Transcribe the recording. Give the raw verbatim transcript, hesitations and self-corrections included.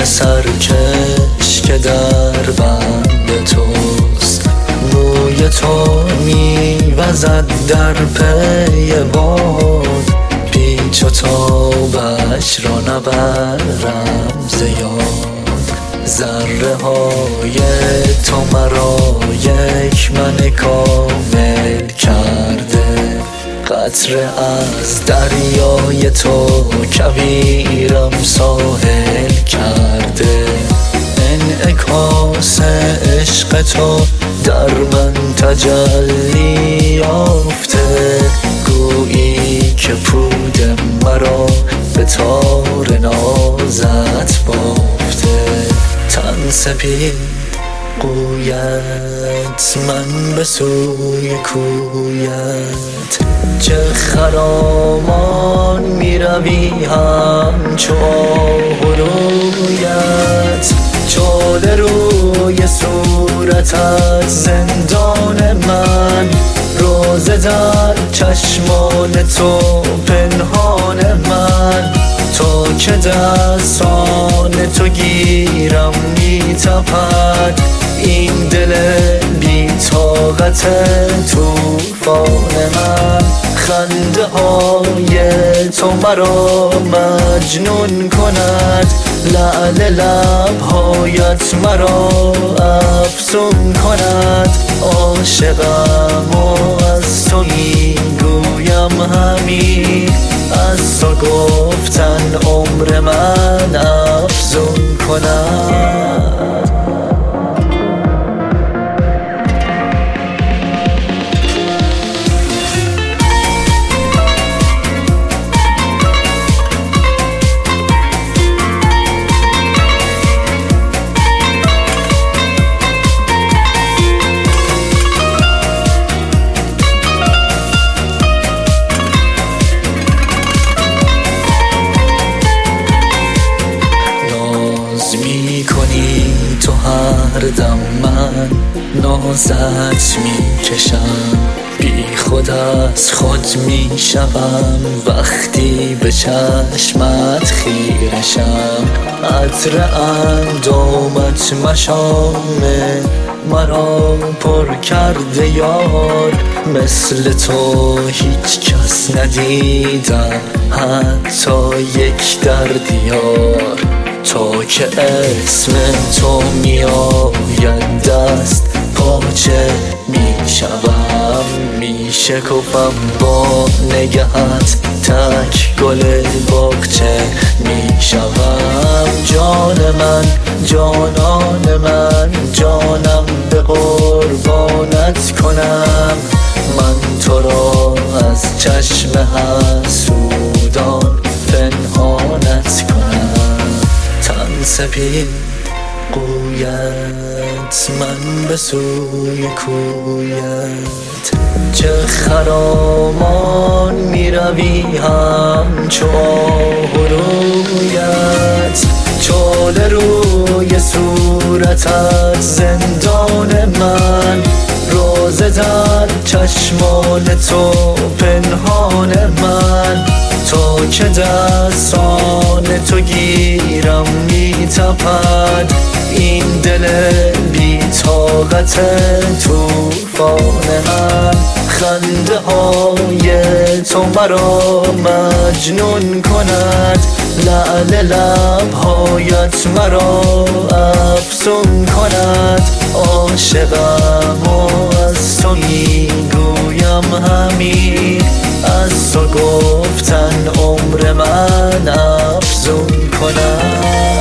سرکش که در بند توست، موی تو میوزد در پی باد، پیچ و تابش را نبرم ز یاد. ذره های تو مرا یک من کامل کرده، قطره از دریای تو کویرم ساحل کرده. انعکاس عشق تو در من تجلی یافته، گویی که پود مرا به تار نازت بافته. تن سپید قویت من به سوی کویت، چه خرامان می روی همچو آه و رویت. چاله روی صورتت زندان من، روزه در چشمان تو پنهان من. تا که دستان تو گیرم می تپد، این دل بی طاقت توفان من. خنده های تو مرا مجنون کند، لعل لبهایت مرا افسون کند. عاشقم و از تو می گویم همین، از تو گفتن عمر من افزون کند. تو هر دم من نازت می کشم، بی خود از خود می شوم وقتی به چشمت خیرشم. عطر اندامت مشامه مرا پر کرده یار، مثل تو هیچ کس ندیدم حتی یک در دیار. تا که اسم تو می آید دست پاچه می شوم، می شکفم با نگهت تک گل باغچه می شوم. جان من جانان من جانم به قربانت کنم، من تو را از چشم حسودان پنهانت کنم. تن سپید قویت من به سوی کویت، چه خرامان می روی همچو آه و رویت. چاله روی صورتت زندان من، روزه در چشمان تو پنهان من. تا که دستان تو گیرم می تپد، این دل بی طاقت توفان من. خنده های تو مرا مجنون کند، لعل لبهایت مرا افسون کند. عاشقم و از تو می گویم همین، از تو گفتن عمر من افزون کند.